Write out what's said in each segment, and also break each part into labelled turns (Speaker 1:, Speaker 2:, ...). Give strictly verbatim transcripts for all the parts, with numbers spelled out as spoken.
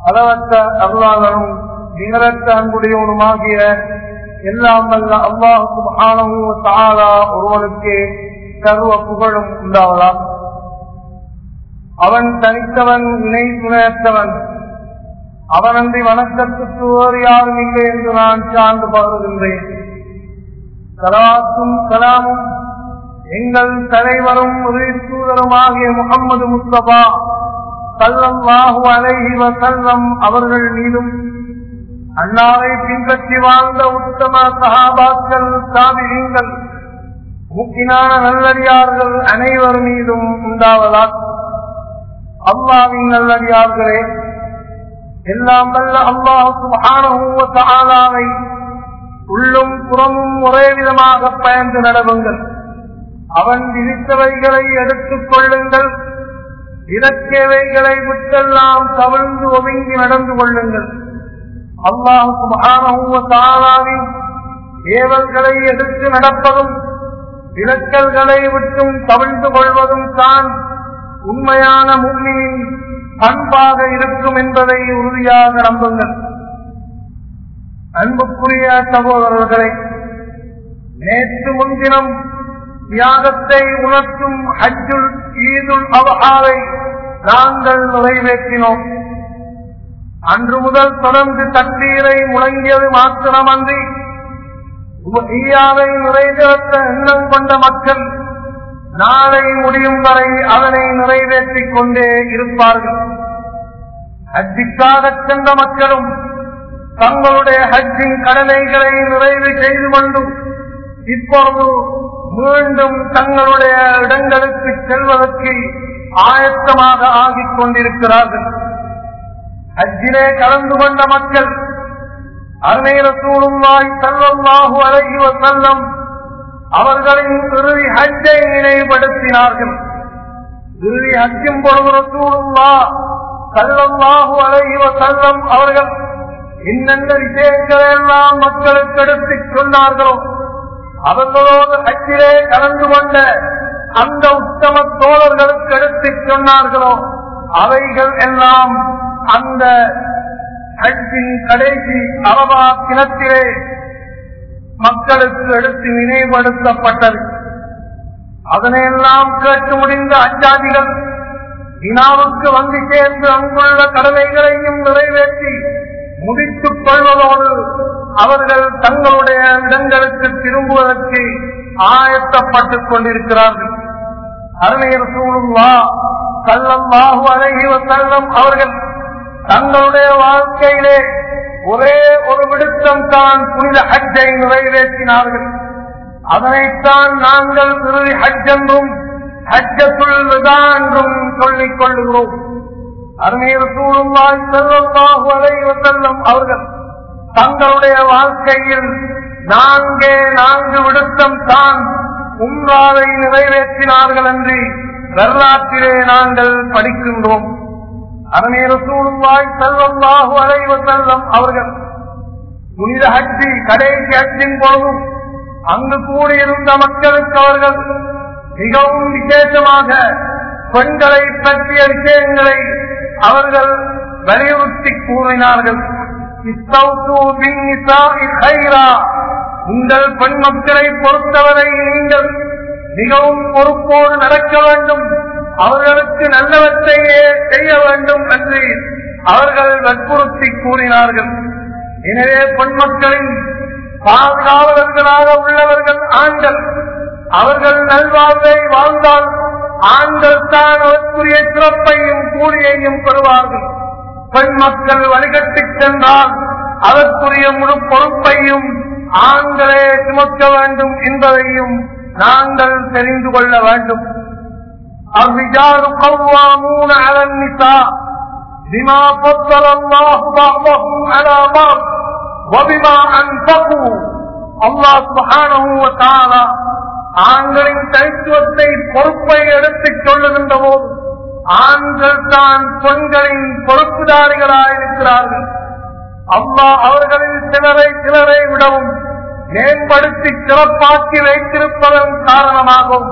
Speaker 1: அளவற்ற அருளாளனும் நிகரற்ற அன்புடையவனுமாகிய எல்லாம் வல்ல அல்லாஹ் சுப்ஹானஹு வ தஆலா ஒருவனுக்கு சர்வ புகழும் உண்டாவதாக. அவன் தனித்தவன், இணை துணையற்றவன். அவனன்றி வணக்கத்துக்கு வேறு யாரும் இல்லை என்று நான் சார்ந்து பகருகின்றேன். ஸலவாத்தும் ஸலாமும் எங்கள் தலைவரும் தூதருமாகிய முஹம்மது முஸ்தபா ஸல்லல்லாஹு அலைஹி வஸல்லம் அவர்கள் மீதும், அன்னாரை பின்பற்றி வாழ்ந்த உத்தம சஹாபாக்கள், தாபிஈன்கள், முக்கியமான நல்லடியார்கள் அனைவர் மீதும் உண்டாவதாக. அல்லாஹ்வின் நல்லடியார்களே, எல்லாம் வல்ல அல்லாஹ் சுப்ஹானஹு வ தஆலாவை உள்ளும் புறமும் ஒரே விதமாக பயந்து நடவுங்கள். அவன் விதித்தவைகளை எடுத்துக் கொள்ளுங்கள், இலக்கியவைகளை விட்டெல்லாம் தவிர்ந்து ஒதுங்கி நடந்து கொள்ளுங்கள். அல்லாஹ் சுப்ஹானஹு வ தஆலாவின் ஏவல்களை எடுத்து நடப்பதும் விலக்கல்களை விட்டும் தவிர்ந்து கொள்வதும் தான் உண்மையான முஃமினின் பண்பாக இருக்கும் என்பதை உறுதியாக நம்புங்கள். அன்புக்குரிய சகோதரர்களை, நேற்று முன்தினம் தியாகத்தை உணர்த்தும் ஹஜ்ஜுல் ஈதுல் அத்ஹாவை நாங்கள் நிறைவேற்றினோம். அன்று முதல் தொடர்ந்து தக்பீரை முழங்கியது மாத்திரமன்றி ஈயாவை நிறைவேற்ற எண்ணம் கொண்ட மக்கள் நாளை முடியும் வரை அதனை நிறைவேற்றிக் கொண்டே இருப்பார்கள். ஹஜ்ஜிக்காக சென்ற மக்களும் தங்களுடைய ஹஜ்ஜின் கடமைகளை நிறைவு செய்து கொண்டு இப்பொழுது மீண்டும் தங்களுடைய இடங்களுக்கு செல்வதற்கு ஆயத்தமாக ஆகிக் கொண்டிருக்கிறார்கள். ஹஜ்ஜிலே கலந்து கொண்ட மக்கள் அருமை ரசூலுல்லாஹி ஸல்லல்லாஹு அலைஹி வஸல்லம் அவர்களின் இறுதி ஹஜ்ஜை நினைவுபடுத்தினார்கள். இறுதி ஹஜ்ஜின் பொழுது ரசூலுல்லாஹ் ஸல்லல்லாஹு அலைஹி வஸல்லம் அவர்கள் இன்னென்ன விஷயங்களை எல்லாம் மக்களுக்கு எடுத்துச் சொன்னார்களோ, அவர்களோடு ஹஜ்ஜிலே கலந்து கொண்ட அந்த உத்தம தோழர்களுக்கு எடுத்துச் சொன்னார்களோ, அவைகள் எல்லாம் அந்த ஹஜ்ஜின் கடைசி அரபா தினத்திலே மக்களுக்கு எடுத்து நினைவுபடுத்தப்பட்டது. அதனையெல்லாம் கேட்டு முடிந்த அஞ்சாதிகள் வினாவுக்கு வந்து சேர்ந்து அங்குள்ள கடமைகளையும் நிறைவேற்றி முடித்துக் கொள்வதோடு அவர்கள் தங்களுடைய இடங்களுக்கு திரும்புவதற்கு ஆயத்தப்பட்டுக் கொண்டிருக்கிறார்கள். அருமை ரசூலுல்லாஹ் ஸல்லல்லாஹு அலைஹி வஸல்லம் அவர்கள் தங்களுடைய வாழ்க்கையிலே ஒரே ஒரு விடுத்தம் தான் புனித ஹஜ்ஜை நிறைவேற்றினார்கள். அதனைத்தான் நாங்கள் இறுதி ஹஜ் என்றும் ஹஜ்ஜத்துல் விதா என்றும் சொல்லிக் கொள்ளுகிறோம். அருமை ரசூலுல்லாஹி ஸல்லல்லாஹு அலைஹி வஸல்லம் அவர்கள் தங்களுடைய வாழ்க்கையில் நான்கே நான்கு விடுத்தம் தான் உம்ராவை நிறைவேற்றினார்கள் என்று வரலாற்றிலே நாங்கள் படிக்கின்றோம். அருமை ரசூலுல்லாஹி ஸல்லல்லாஹு அலைஹி வஸல்லம் அவர்கள் புனித ஹஜ்ஜி கடைசி ஹஜ்ஜின் போதும் அங்கு கூடியிருந்த மக்களுக்கு அவர்கள் மிகவும் விசேஷமாக பெண்களை பற்றிய விஷயங்களை அவர்கள் வலியுறுத்தி கூறினார்கள். உங்கள் பெண் மக்களை பொறுத்தவரை நீங்கள் மிகவும் பொறுப்போடு நடக்க வேண்டும், அவர்களுக்கு நல்லவற்றையே செய்ய வேண்டும் என்று அவர்கள் வற்புறுத்தி கூறினார்கள். எனவே பெண் மக்களின் பாதுகாவலர்களாக உள்ளவர்கள் ஆண்கள். அவர்கள் நல்வாழ்வை வாழ்ந்தால் ஆண்கள் தான் அதற்குரிய சிறப்பையும் கூலியையும் பெறுவார்கள். பெண் மக்கள் வழிகட்டிச் சென்றால் அதற்குரிய முழு பொறுப்பையும் ஆண்களே சுமக்க வேண்டும் என்பதையும் நாங்கள் தெரிந்து கொள்ள வேண்டும். الرجال قوامون على النساء بما فضل الله بعضهم على بعض وبما أنفقوا. الله سبحانه وتعالى ஆண்களின் தனித்துவத்தை பொறுப்பை எடுத்துச் சொல்லுகின்ற போது ஆண்கள் தான் பெண்களின் பொறுப்புதாரிகளாயிருக்கிறார்கள். அல்லாஹ் அவர்களில் சிலரை சிலரை விடவும் மேம்படுத்தி சிறப்பாக்கி வைத்திருப்பதன் காரணமாகவும்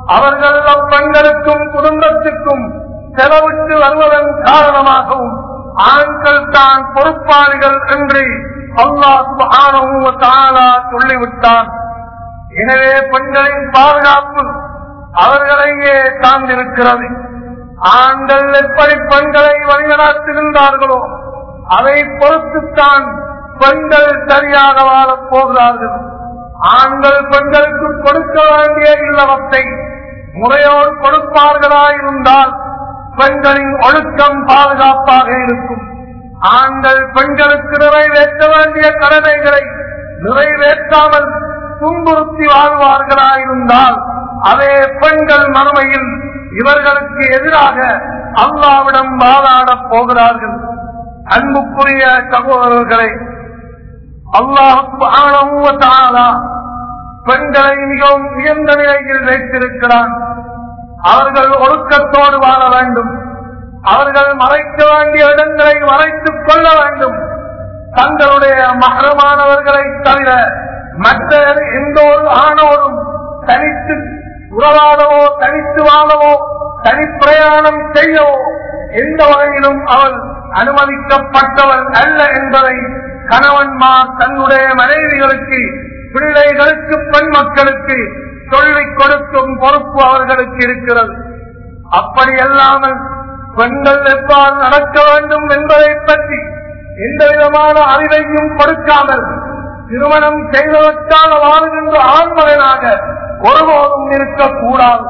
Speaker 1: அவர்கள் அப்பெண்களுக்கும் குடும்பத்துக்கும் செலவிட்டு வருவதன் காரணமாகவும் ஆண்கள் தான் பொறுப்பாளிகள் என்று அல்லாஹ் சுப்ஹானஹு வ தஆலா சொல்லிவிட்டார். எனவே பெண்களின் பாதுகாப்பு அவர்களையே சார்ந்திருக்கிறது. ஆண்கள் எப்படி பெண்களை வழிநடத்துகின்றார்களோ அதை பொறுத்துத்தான் பெண்கள் சரியாக வாழப் போகிறார்கள். ஆண்கள் பெண்களுக்கு கொடுக்க வேண்டிய இல்லவத்தை முறையோடு கொடுப்பார்களாயிருந்தால் பெண்களின் ஒழுக்கம் பாதுகாப்பாக இருக்கும். ஆண்கள் பெண்களுக்கு நிறைவேற்ற வேண்டிய கடமைகளை நிறைவேற்றாமல் துன்புறுத்தி வாழ்வார்களாயிருந்தால் அதே பெண்கள் மறுமையில் இவர்களுக்கு எதிராக அல்லாஹ்விடம் வாதாடப் போகிறார்கள். அன்புக்குரிய சகோதரர்களை, அல்லாஹ் சுப்ஹானஹு வ தஆலா பெண்களை மிகவும் உயர்ந்த நிலையில் வைத்திருக்கிறான். அவர்கள் ஒழுக்கத்தோடு வாழ வேண்டும். அவர்கள் மறைக்க வேண்டிய இடங்களை மறைத்துக் கொள்ள வேண்டும். தங்களுடைய மஹ்ரமானவர்களை தவிர மற்ற எந்த ஒரு ஆணோரும் தனித்து உறவாடவோ தனித்து வாழவோ தனிப்பிரயாணம் செய்யவோ எந்த வகையிலும் அவள் அனுமதிக்கப்பட்டவள் அல்ல என்பதை கணவன்மார் தன்னுடைய மனைவிகளுக்கு, பிள்ளைகளுக்கு, பெண் மக்களுக்கு சொல்லிக் கொடுக்கும் பொறுப்பு அவர்களுக்கு இருக்கிறது. அப்படி அல்லாமல் பெண்கள் எவ்வாறு நடக்க வேண்டும் என்பதை பற்றி எந்த விதமான அறிவையும் கொடுக்காமல் திருமணம் செய்வதற்காக வாழ்கின்ற ஆண்மகனாக ஒருபோதும் இருக்கக்கூடாது.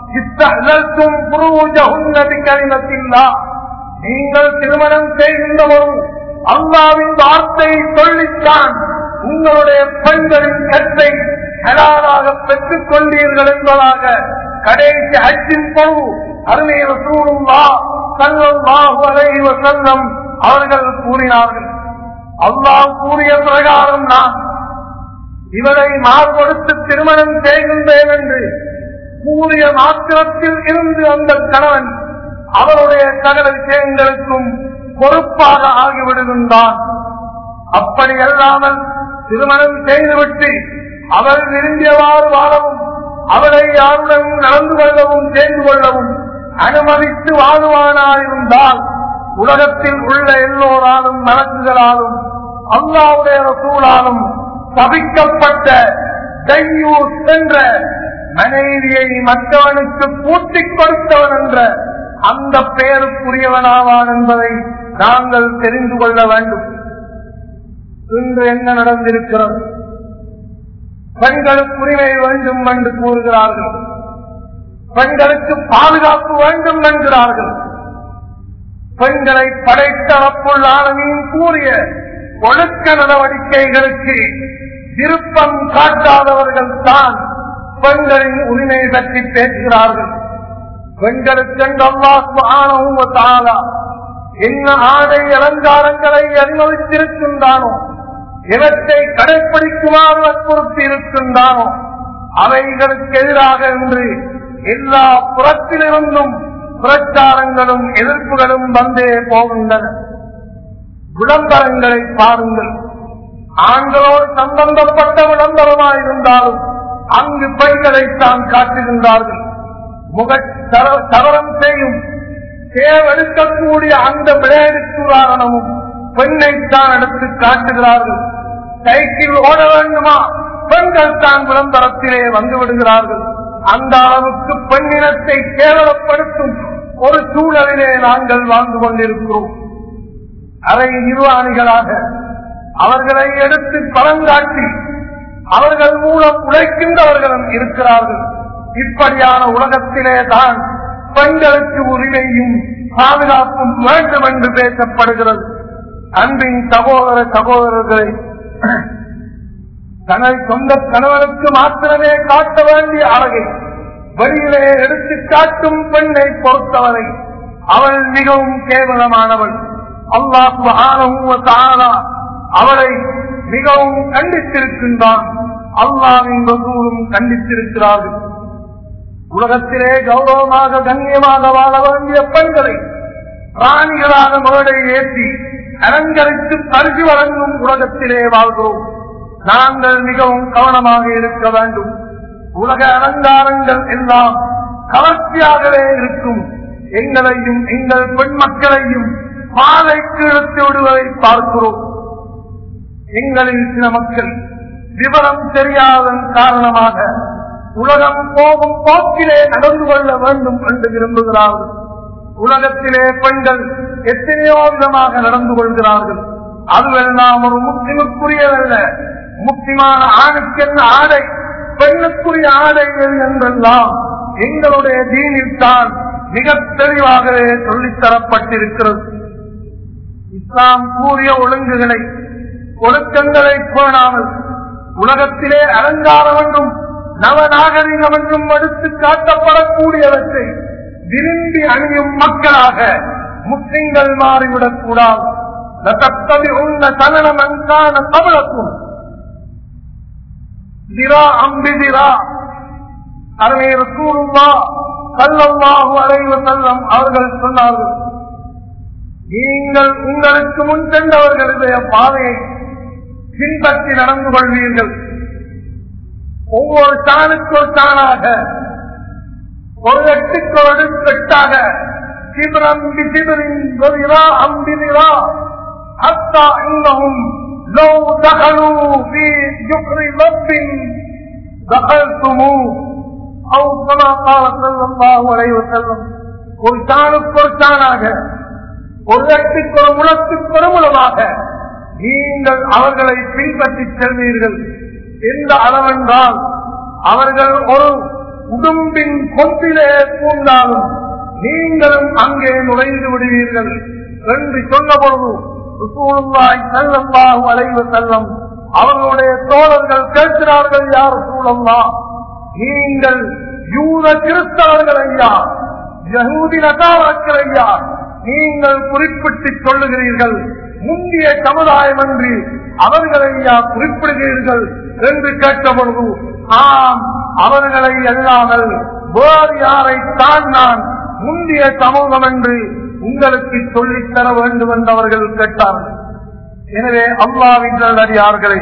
Speaker 1: நீங்கள் திருமணம் செய்கின்ற ஒரு அல்லாஹ்வின் வார்த்தையை சொல்லித்தான் உங்களுடைய பெண்களின் கற்றை ஹலாலாக பெற்றுக் கொண்டீர்கள் என்பதாக கடைசி ஹஜ்ஜின் பொழுது அருமை ரசூலுல்லாஹ் ஸல்லல்லாஹு அலைஹி வஸல்லம் அவர்கள் கூறினார்கள். அல்லாஹ் கூறிய பிரகாரம் நான் இவரை மாறுபடுத்தி திருமணம் செய்கின்றேன் என்று கூறிய மாத்திரத்தில் இருந்து அந்த கணவன் அவருடைய சகல விஷயங்களுக்கும் பொறுப்பாக ஆகிவிடுகின்றான். அப்படி அல்லாமல் திருமணம் செய்துவிட்டு அவள் விரும்பியவாறு வாழவும் அவளை யாருடன் நடந்து கொள்ளவும் சேர்ந்து கொள்ளவும் அனுமதித்து வாழ்வானாயிருந்தால் உலகத்தில் உள்ள எல்லோராலும் மலக்குகளாலும் அல்லாஹ்வுடைய ரசூலாலும் சபிக்கப்பட்ட தையூஸ் என்ற மனைவியை மற்றவனுக்கு பூட்டிக் கொடுத்தவன் என்ற அந்த பெயருக்குரியவனாவான் என்பதை நாங்கள் தெரிந்து கொள்ள வேண்டும். இன்று என்ன நடந்திருக்கிறது? பெண்களுக்கு உரிமை வேண்டும் என்று கூறுகிறார்கள். பெண்களுக்கு பாதுகாப்பு வேண்டும் என்கிறார்கள். பெண்களை படைத்த ரப்புல் ஆலமீன் கூறிய ஒழுக்க நடவடிக்கைகளுக்கு விருப்பம் காட்டாதவர்கள் தான் பெண்களின் உரிமை பற்றி பேசுகிறார்கள். பெண்களுக்கென்று அல்லாஹ் சுப்ஹானஹு வ தஆலா என்ன ஆடை அலங்காரங்களை அனுமதித்திருக்கின்றானோ, இவற்றை கடைப்பிடிக்குமாறு வற்புறுத்தி இருக்கின்றானோ அவைகளுக்கு எதிராக என்று எல்லா புறத்திலிருந்தும் பிரச்சாரங்களும் எதிர்ப்புகளும் வந்தே போகின்றன. விளம்பரங்களை பாருங்கள். ஆண்களோடு சம்பந்தப்பட்ட விளம்பரமாயிருந்தாலும் அங்கு பெண்களைத்தான் காட்டுகின்றார்கள். முக சவரம் செய்யும் தேவெடுக்கக்கூடிய அந்த விளையாட்டு உதாரணமும் பெண்ணைத்தான் எடுத்து காட்டுகிறார்கள். சைக்கிள் ஓட வேண்டுமா, பெண்கள் தான் விளம்பரத்திலே வந்து விடுகிறார்கள். அந்த அளவுக்கு பெண்ணினத்தை கேவலப்படுத்தும் ஒரு சூழலிலே நாங்கள் வாழ்ந்து கொண்டிருக்கிறோம். அரை நிர்வாணிகளாக அவர்களை எடுத்து பலங்காட்டி அவர்கள் மூலம் உழைக்கின்றவர்களும் இருக்கிறார்கள். இப்படியான உலகத்திலே தான் பெண்களுக்கு உரிமையும் பாதுகாப்பும் வேண்டும் என்று பேசப்படுகிறது. அன்பின் சகோதர சகோதரர்களை, தனது சொந்த கணவனுக்கு மாத்திரமே காட்ட வேண்டிய அழகை வெளியிலே எடுத்து காட்டும் பெண்ணை பொறுத்தவரை அவள் மிகவும் கேவலமானவள். அல்லாஹ் சுப்ஹானஹு வ தஆலா அவளை மிகவும் கண்டித்திருக்கின்றான். அல்லாஹ்வின் ரசூலும் கண்டித்திருக்கிறார்கள். உலகத்திலே கௌரவமாக கண்ணியமாக வாழ வேண்டிய பெண்களை ராணிகளாக மேடை ஏற்றி அலங்கரித்து பரிசு வழங்கும் உலகத்திலே வாழ்கிறோம். நாங்கள் மிகவும் கவனமாக இருக்க வேண்டும். உலக அலங்காரங்கள் எல்லாம் கவர்ச்சியாகவே இருக்கும். எங்களையும் எங்கள் பெண் மக்களையும் பாதைக்கு இழுத்து விடுவதை பார்க்கிறோம். எங்களில் சில மக்கள் விவரம் தெரியாதன் காரணமாக உலகம் போகும் போக்கிலே நடந்து கொள்ள வேண்டும் என்று விரும்புகிறார்கள். உலகத்திலே பெண்கள் எத்தனையோ விதமாக நடந்து கொள்கிறார்கள். அதுவெல்லாம் ஒரு முஸ்லிமுக்குரியதல்ல. முஸ்லிமான ஆணுக்கென்ன ஆடை, பெண்ணுக்குரிய ஆடை என்றெல்லாம் எங்களுடைய தீனில் தான் மிக தெளிவாகவே சொல்லித்தரப்பட்டிருக்கிறது. இஸ்லாம் கூறிய ஒழுங்குகளை, ஒழுக்கங்களை பேணாமல் உலகத்திலே அலங்காரம் என்றும் நவநாகரிகம் என்றும் எடுத்து காட்டப்படக்கூடியவற்றை விரும்பி அணியும் மக்களாக முஸ்லிம்கள் மாறிவிடக் கூடாது. அவர்கள் சொன்னார்கள், நீங்கள் உங்களுக்கு முன் சென்றவர்களுடைய பாதையை பின்பற்றி நடந்து கொள்வீர்கள். ஒவ்வொரு சாணுக்கு ஒரு சாணாக, ஒரு எட்டுக்கு ஒரு எட்டாக, சிபரம் சிபரின் அம்பிரா அத்தா இன்னும் لو دخلوا في جحر ضب دخلتموه او كما قال صلى الله عليه وسلم. ஒரு சாணுக்கு ஒரு சாணாக, ஒரு எட்டுக்கு ஒரு முழத்துக்கு ஒரு முழமாக நீங்கள் அவர்களை பின்பற்றி செல்வீர்கள். எந்த அளவென்றால் அவர்கள் ஒரு உடும்பின் கொம்பிலே பூந்தாலும் நீங்களும் அங்கே நுழைந்து விடுவீர்கள் என்று சொன்ன பொழுது ரசூலுல்லாஹி ஸல்லல்லாஹு அலைஹி வஸல்லம் அவர்களுடைய தோழர்கள் கேட்கிறார்கள், யா ரசூலல்லாஹ், நீங்கள் யூத கிறிஸ்தவர்கள் ஐயா, யஹூதி நசாராக்கள் ஐயா, நீங்கள் குறிப்பிட்டு சொல்லுகிறீர்கள், முந்திய சமுதாயம் என்று அவர்களை ஐயா குறிப்பிடுகிறீர்கள் என்று கேட்ட பொழுது, ஆம், அவர்களை அல்லாமல் வேறு யாரை தான் நான் முந்திய சமூகம் என்று உங்களுக்கு சொல்லித்தர வேண்டும் என்று அவர்கள் கேட்டார்கள். எனவே அல்லாஹ்வின் நல்லடியார்களே,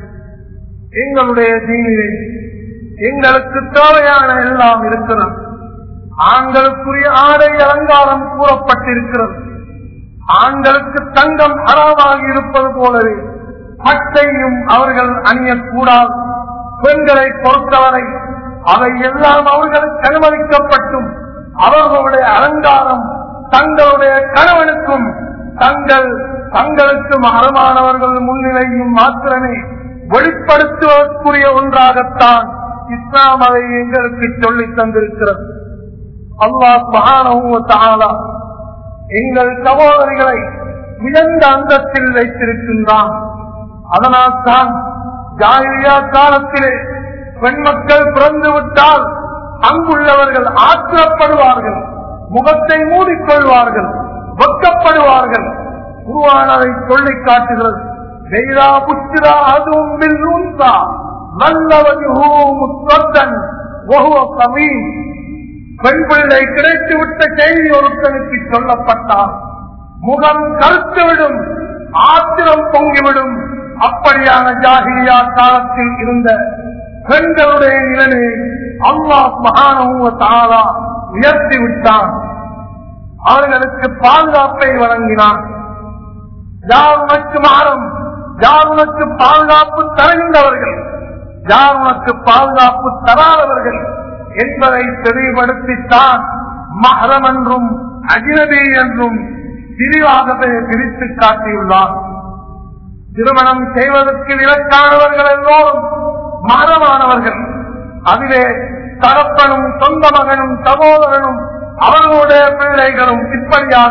Speaker 1: எங்களுடைய தீனிலே எங்களுக்கு தேவையான எல்லாம் இருக்கிறது. ஆண்களுக்குரிய ஆடை அலங்காரம் கூறப்பட்டிருக்கிறது. ஆண்களுக்கு தங்கம் ஹராமாகி இருப்பது போலவே பட்டையும் அவர்கள் அணியக்கூடாது. பெண்களை பொறுத்தவரை அவை எல்லாம் அவர்களுக்கு அனுமதிக்கப்பட்டும் அவர்களுடைய அலங்காரம் தங்களுடைய கணவனுக்கும் தங்கள் தங்களுக்கும் அறமானவர்கள் முன்னிலையும் மாத்திரமே வெளிப்படுத்துவதற்குரிய ஒன்றாகத்தான் இஸ்லாம் அதை எங்களுக்கு சொல்லித் தந்திருக்கிறது. அல்லாஹ் சுப்ஹானஹு வ தஆலா எங்கள் சகோதரிகளை உயர்ந்த அந்தத்தில் வைத்திருக்கின்றான். அதனால் தான் ஜாஹிலியா காலத்திலே பெண் மக்கள் பிறந்து விட்டால் அங்குள்ளவர்கள் ஆத்திரப்படுவார்கள், முகத்தை மூடிக்கொள்வார்கள், வெட்கப்படுவார்கள். குர்ஆன் அதை சொல்லிக் காட்டுகிறது. வெய்தா புத்திரா அதுவும் பில்லுன்சா நல்லவஜுஹு முஸ்வத்தன் வஹுவ கமீம். பெண் பிள்ளை கிடைத்துவிட்ட செய்தி ஒருத்தனுக்கு சொல்லப்பட்டால் முகம் கருத்துவிடும், ஆத்திரம் பொங்கிவிடும். அப்படியான ஜாஹிலியா காலத்தில் இருந்த பெண்களுடைய நிலையை அல்லாஹ் சுப்ஹானஹு வ தஆலா உயர்த்தி விட்டான். அவர்களுக்கு பாதுகாப்பை வழங்கினான். யார் உனக்கு மாறும், யார் உனக்கு பாதுகாப்பு தருகின்றவர்கள், யார் உனக்கு பாதுகாப்பு தராதவர்கள் என்பதை தெளிவுபடுத்தித்தான் மஹரம் என்றும் அஜ்னபி என்றும் விரிவாகவே பிரித்து காட்டியுள்ளார். திருமணம் செய்வதற்கு விலக்கானவர்கள் எல்லோரும் மஹரமானவர்கள். அதிலே தகப்பனும் சொந்த மகனும் சகோதரனும் அவர்களுடைய பிள்ளைகளும் இப்படியாக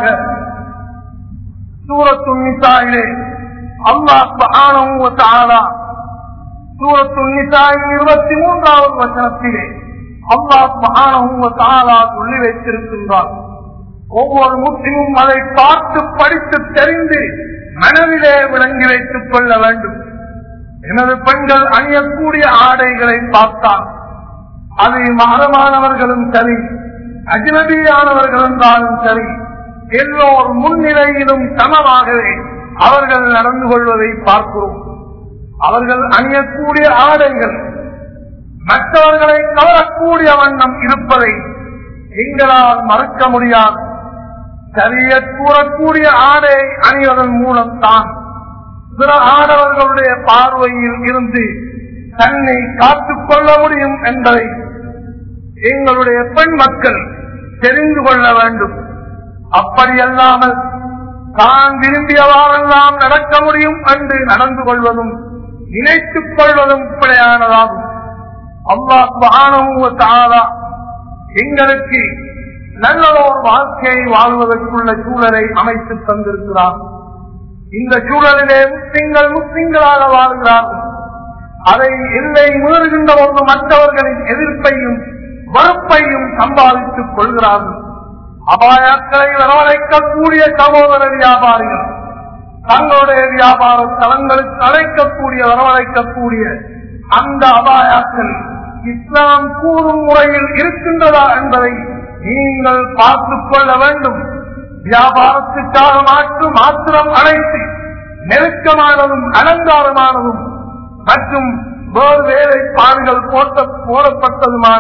Speaker 1: சூரத்துன் நிசாயிலே அல்லாஹ் சுப்ஹானஹு வ தஆலா சூரத்துன் நிசாயின் இருபத்தி மூன்றாவது வசனத்திலே அல்லாஹ் சுப்ஹானஹு வ தஆலா சொல்லி வைத்திருக்கின்றார். ஒவ்வொரு முஸ்லிமும் அதை பார்த்து படித்து தெரிந்து மனதிலே விளங்கி வைத்துக் கொள்ள வேண்டும். எனது பெண்கள் அணியக்கூடிய ஆடைகளை பார்த்தால் அது மஹரமானவர்களும் சரி, அஜ்னபியானவர்கள் என்றாலும் சரி, எல்லோர் முன்னிலையிலும் சமமாகவே அவர்கள் நடந்து கொள்வதை பார்க்கிறோம். அவர்கள் அணியக்கூடிய ஆடைகள் மற்றவர்களை கவரக்கூடிய வண்ணம் இருப்பதை எங்களால் மறக்க முடியாது. சரியத் கூறக்கூடிய ஆடை அணிவதன் மூலம் தான் பிற ஆடவர்களுடைய பார்வையில் இருந்து தன்னை காத்துக் கொள்ள முடியும் என்பதை எங்களுடைய பெண் மக்கள் தெரிந்து கொள்ள வேண்டும். அப்படியல்லாமல் தான் விரும்பியவாறெல்லாம் நடக்க முடியும் என்று நடந்து கொள்வதும் நினைத்துக் கொள்வதும் பிழையானதாகும். அல்லாஹ் சுப்ஹானஹு வ தஆலா எங்களுக்கு நல்லதோர் வாழ்க்கையை வாழ்வதற்குள்ள சூழலை அமைத்து தந்திருக்கிறார். இந்த சூழலிலே முஸ்லிம்கள் முஸ்லிம்களாக வாழ்கிறார்கள். அதை எல்லை மீறுகின்ற போது மற்றவர்களின் எதிர்ப்பையும் வெறுப்பையும் சம்பாதித்துக் கொள்கிறார்கள். அபாயங்களை வரவழைக்கக்கூடிய சகோதர வியாபாரிகள் தங்களுடைய வியாபார தளங்களுக்கு அழைக்கக்கூடிய வரவழைக்கக்கூடிய அந்த அபாயங்கள் இஸ்லாம் கூறும் முறையில் இருக்கின்றதா என்பதை நீங்கள் பார்த்துக் கொள்ள வேண்டும். வியாபாரத்துக்காக மாற்று மாத்திரம் அழைத்து நெருக்கமானதும் அலங்காரமானதும் மற்றும் வேறு வேலைப்பாடுகள் போட்ட போடப்பட்டதுமான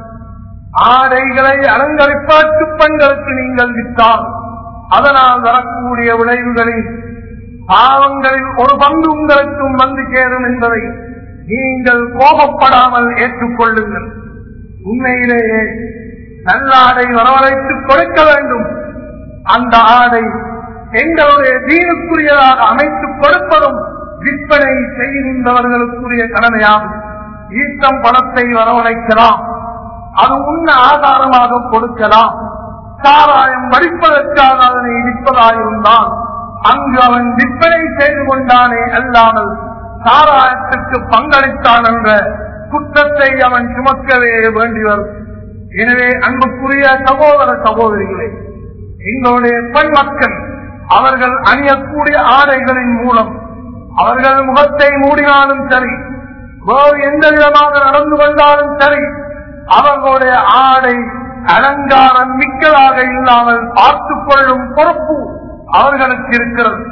Speaker 1: ஆடைகளை அலங்கரிப்பாட்டு பெண்களுக்கு நீங்கள் விட்டால் அதனால் வரக்கூடிய விளைவுகளில் பாவங்களில் ஒரு பங்கு உங்களுக்கும் வந்து சேரும் என்பதை நீங்கள் கோபப்படாமல் ஏற்றுக்கொள்ளுங்கள். உண்மையிலேயே நல்ல ஆடை வரவழைத்து கொடுக்க வேண்டும். அந்த ஆடை எங்களுடைய தீனுக்குரியதாக அமைத்துக் கொடுப்பதும் விற்பனை செய்கின்றவர்களுக்குரிய கடமையாகும். ஈட்டம் பணத்தை வரவழைக்கலாம், அது உண்ண ஆதாரமாக கொடுக்கலாம். சாராயம் வடிப்பதற்காக அதனை விற்பதாயிருந்தால் அங்கு அவன் விற்பனை செய்து கொண்டானே அல்லாமல் சாராயத்துக்கு பங்களித்தான் என்ற குற்றத்தை அவன் சுமக்கவே வேண்டி வரும். எனவே அன்புக்குரிய சகோதர சகோதரிகளே, எங்களுடைய பெண் மக்கள் அவர்கள் அணியக்கூடிய ஆடைகளின் மூலம் அவர்கள் முகத்தை மூடினாலும் சரி, வேறு எந்த விதமாக நடந்து கொண்டாலும் சரி, அவர்களுடைய ஆடை அலங்காரம் மிக்கதாக இல்லாமல் பார்த்துக் கொள்ளும் பொறுப்பு அவர்களுக்கு இருக்கிறது.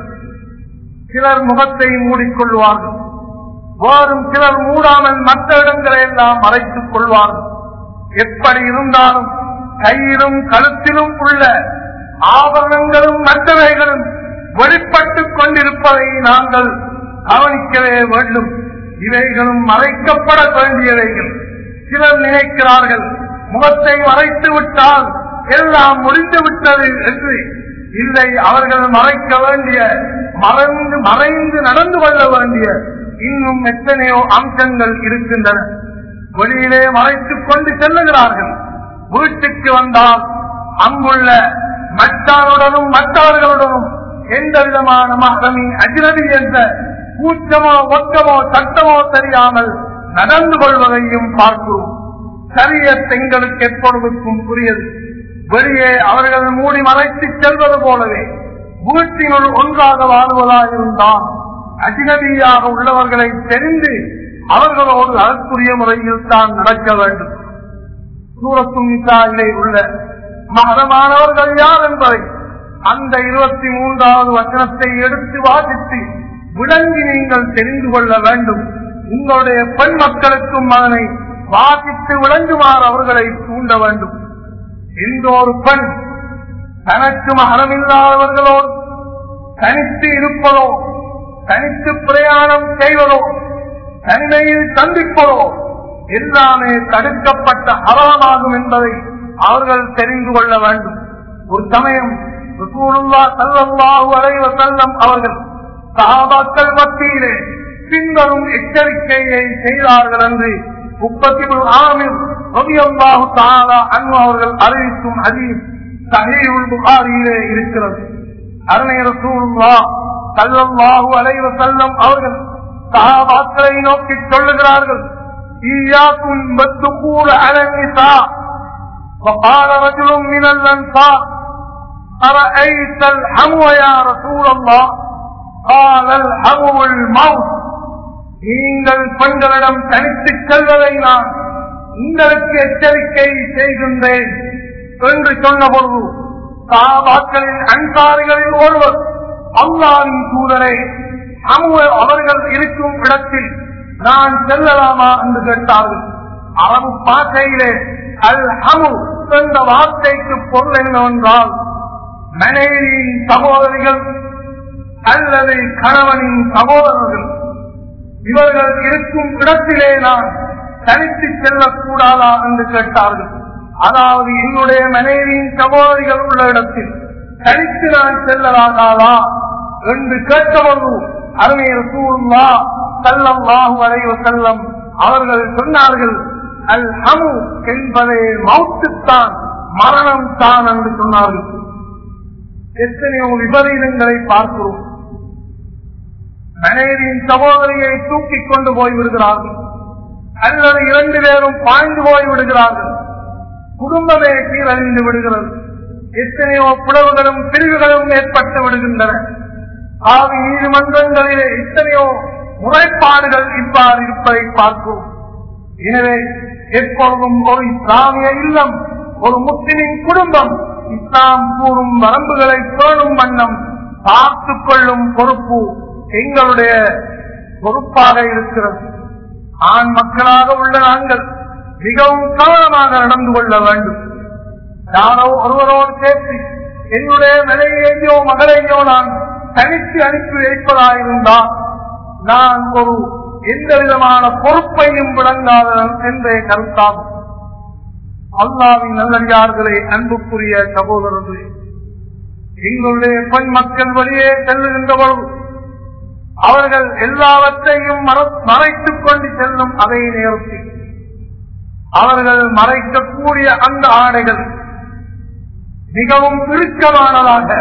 Speaker 1: சிலர் முகத்தை மூடிக்கொள்வார்கள், வேறும் சிலர் மூடாமல் மற்ற இடங்களை எல்லாம் மறைத்துக் கொள்வார்கள். எப்படி இருந்தாலும் கையிலும் கழுத்திலும் உள்ள ஆபரணங்களும் மற்றவைகளும் வெளிப்பட்டுக் கொண்டிருப்பதை நாங்கள் கவனிக்கவே வேண்டும். இவைகளும் மறைக்கப்பட வேண்டியவைகள். சிலர் நினைக்கிறார்கள் முகத்தை மறைத்து விட்டால் எல்லாம் முடிந்து விட்டது என்று. இல்லை, அவர்கள் மறைக்க வேண்டிய மறைந்து மறைந்து நடந்து கொள்ள வேண்டிய இன்னும் எத்தனையோ அம்சங்கள் இருக்கின்றன. வெளியிலே மறைத்துக் கொண்டு செல்லுகிறார்கள். வீட்டுக்கு வந்தால் அங்குள்ள மற்றாருடனும் மற்றவர்களுடனும் எந்த விதமான மகனி அஜ்னபி என்ற கூச்சமோ ஒட்டமோ சட்டமோ தெரியாமல் நடந்து கொள்வதையும் பார்க்கிறோம். சரியத் எங்களுக்கு எப்பொழுதுக்கும் புரியது. வெளியே அவர்கள் மூடி மறைத்து செல்வது போலவே வீட்டினுள் ஒன்றாக வாழ்வதாயிருந்தால் அஜ்னபியாக உள்ளவர்களை தெரிந்து அவர்களோடு அதற்குரிய முறையில் தான் நடக்க வேண்டும். சூரத்து நிசாயிலே உள்ள மகரமானவர்கள் யார் என்பதை அந்த இருபத்தி மூன்றாவது வசனத்தை எடுத்து வாசித்து விளங்கி நீங்கள் தெரிந்து கொள்ள வேண்டும். உங்களுடைய பெண் மக்களுக்கும் அதனை வாசித்து விளங்குமாறு அவர்களை தூண்ட வேண்டும். எந்த ஒரு பெண் தனக்கு மகரமில்லாதவர்களோடு தனித்து இருப்பதோ, தனித்து பிரயாணம் செய்வதோ, தனிமையில் சந்திப்பதோ எல்லாமே தடுக்கப்பட்ட ஹராமாகும் என்பதை அவர்கள் தெரிந்து கொள்ள வேண்டும். ஒரு சமயம் ரசூலுல்லாஹ் ஸல்லல்லாஹு அலைஹி வஸல்லம் அவர்கள் சஹாபாக்கள் மத்தியிலே பின்வரும் எச்சரிக்கையை செய்தார்கள் என்று முப்பத்தி ஆமிர் ரலியல்லாஹு தஆலா அன்ஹு அவர்கள் அறிவிக்கும் ஹதீஸ் ஸஹீஹுல் புகாரியிலே இருக்கிறது. அருமை ரசூலுல்லாஹ் ஸல்லல்லாஹு அலைஹி வஸல்லம் அவர்கள் சஹாபாக்களை நோக்கி சொல்லுகிறார்கள், ஈயாக்கும் பத்துகூல அலன் நிசா. وقال رجل من الأنصار أرأيت الحمو يا رسول الله؟ قال الحمو الموت. நீங்கள் பெண்களிடம் தனித்து செல்வதை நான் உங்களுக்கு எச்சரிக்கை செய்கின்றேன் என்று சொன்ன பொழுது சஹாபாக்களின் அன்சாரிகளில் ஒருவர், அல்லாஹ்வின் தூதரே, அவர்கள் இருக்கும் இடத்தில் நான் செல்லலாமா என்று கேட்டார்கள். அரபு பாஷையிலே அல் ஹமு என்ற வார்த்தைக்கு பொருள் என்னவென்றால் மனைவியின் சகோதரிகள் அல்லது கணவனின் சகோதரர்கள் இவர்கள் இருக்கும் இடத்திலே நான் தனித்து செல்லக்கூடாதா என்று கேட்டார்கள். அதாவது என்னுடைய மனைவியின் சகோதரிகள் உள்ள இடத்தில் தனித்து நான் செல்லலாகாதா என்று கேட்டபோது அருமை ரசூலுல்லாஹ் ஸல்லல்லாஹு அலைஹி வஸல்லம் அவர்கள் சொன்னார்கள், அல் ஹமு என்பதே மௌத்துத்தான், மரணம் தான் என்று சொன்னார்கள். எத்தனையோ விபரீதங்களை பார்க்கிறோம். மனைவியின் சகோதரியை தூக்கிக் கொண்டு போய் விடுகிறார்கள், அல்லது இரண்டு பேரும் பாய்ந்து போய் விடுகிறார்கள். குடும்பமே சீரழிந்து விடுகிறது. எத்தனையோ பிளவுகளும் பிரிவுகளும் ஏற்பட்டு விடுகின்றன. ஆவி நீதிமன்றங்களிலே எத்தனையோ முறைப்பாடுகள் இவ்வாறு இருப்பதை பார்க்கிறோம். எனவே எப்பொழுதும் ஒரு இஸ்லாமிய இல்லம், ஒரு முஸ்லிமின் குடும்பம் இஸ்லாம் கூறும் வரம்புகளை பேணும் வண்ணம் பார்த்துக் கொள்ளும் பொறுப்பு எங்களுடைய பொறுப்பாக இருக்கிறது. ஆண் மக்களாக உள்ள நாங்கள் மிகவும் கவனமாக நடந்து கொள்ள வேண்டும். யாரோ ஒருவரோடு சேர்த்து என்னுடைய மனைவியையோ மகளையோ நான் தனித்து அனுப்பி வைப்பதாயிருந்தால் நான் ஒரு எந்த விதமான பொறுப்பையும் விளங்காதவன் என்றே கருத்தாகும். அல்லாஹ்வின் நல்லடியார்களே, அன்புக்குரிய சகோதரர்களே, எங்களுடைய பெண் மக்கள் வழியே செல்லுகின்ற பொழுது அவர்கள் எல்லாவற்றையும் மறைத்துக் கொண்டு செல்லும் அதே நேரத்தில் அவர்கள் மறைக்கக்கூடிய அந்த ஆடைகள் மிகவும் இறுக்கமானதாக,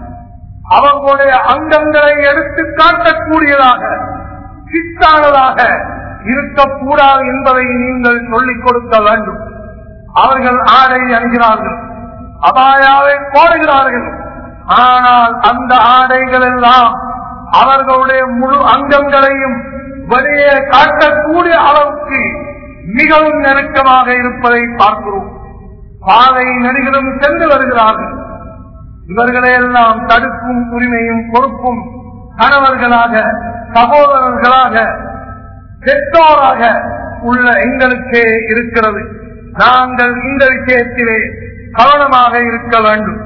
Speaker 1: அவர்களுடைய அங்கங்களை எடுத்து காட்டக்கூடியதாக, சித்தானதாக இருக்கக்கூடாது என்பதை நீங்கள் சொல்லிக் கொடுக்க வேண்டும். அவர்கள் ஆடை அணிகிறார்கள், அபாயாவை போடுகிறார்கள். ஆனால் அந்த ஆடைகள் எல்லாம் அவர்களுடைய முழு அங்கங்களையும் வெளியே காட்டக்கூடிய அளவுக்கு மிகவும் நெருக்கமாக இருப்பதை பார்க்கிறோம். பாதை நெடுகிலும் சென்று வருகிறார்கள். இவர்களையெல்லாம் தடுக்கும் உரிமையும் பொறுப்பும் கணவர்களாக, சகோதரர்களாக, பெற்றோராக உள்ள எங்களுக்கே இருக்கிறது. நாங்கள் இந்த விஷயத்திலே கவனமாக இருக்க வேண்டும்.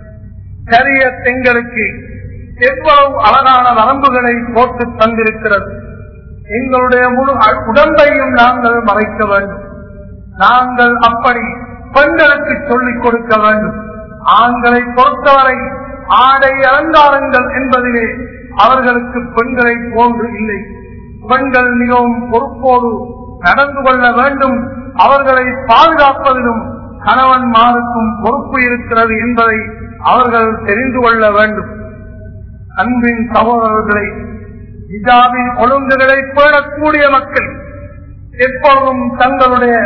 Speaker 1: ஷரியத் எங்களுக்கு எவ்வளவு அழகான வரம்புகளை போட்டு தந்திருக்கிறது. எங்களுடைய முழு உடம்பையும் நாங்கள் மறைக்க வேண்டும். நாங்கள் அப்படி பெண்களுக்கு சொல்லிக் கொடுக்க வேண்டும். ஆண்களை பொறுத்தவரை ஆடை அலங்காரங்கள் என்பதிலே அவர்களுக்கு பெண்களை போன்று இல்லை. பெண்கள் மிகவும் பொறுப்போடு நடந்து கொள்ள வேண்டும். அவர்களை பாதுகாப்பதிலும் கணவன்மாருக்கும் பொறுப்பு இருக்கிறது என்பதை அவர்கள் தெரிந்து கொள்ள வேண்டும். அன்பின் சகோதரர்களை, ஹிஜாபின் ஒழுங்குகளை பேணக்கூடிய மக்கள் எப்பொழுதும் தங்களுடைய